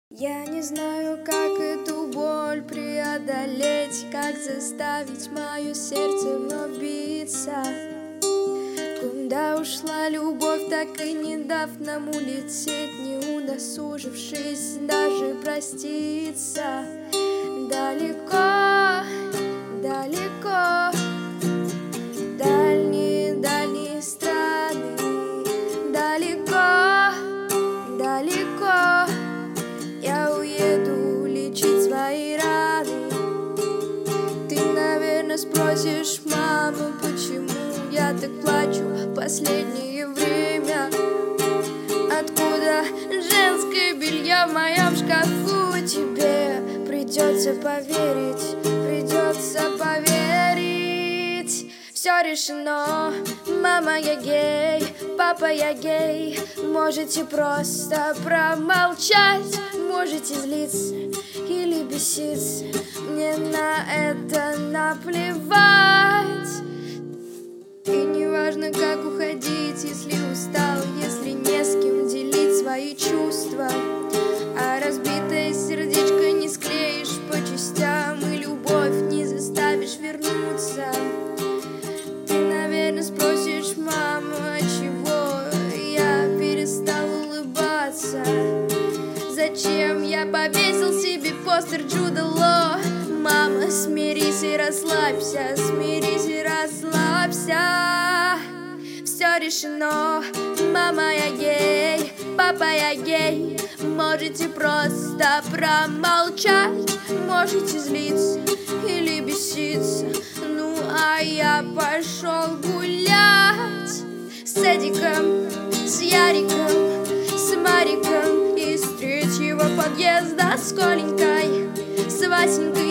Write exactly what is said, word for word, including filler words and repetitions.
Я не знаю, как эту боль преодолеть, как заставить мое сердце вновь биться. Куда ушла любовь, так и не дав нам улететь, не удосужившись даже проститься. Далеко, далеко, дальние, дальние страны. Далеко, далеко я уеду лечить свои раны. Ты, наверное, спросишь, мама, почему я так плачу в последнее время? Откуда женское белье в моем шкафу? Тебе придется поверить, придется поверить. Все решено, мама, я гей, папа, я гей. Можете просто промолчать, можете злиться или беситься, мне на это наплевать. И не важно, как уходить, если устал, если не с кем делить свои чувства. А разбитое сердечко не склеишь по частям, и любовь не заставишь вернуться. Ты, наверное, спросишь, мама, отчего я перестал улыбаться? Зачем я повесил себе постер Джуда Ло? Мама, смирись и расслабься, смирись и расслабься. Все решено, мама, я гей, папа, я гей. Можете просто промолчать, можете злиться или беситься. Ну, а я пошел гулять с Эдиком, с Яриком, с Мариком из третьего подъезда, с Коленькой, с Васенькой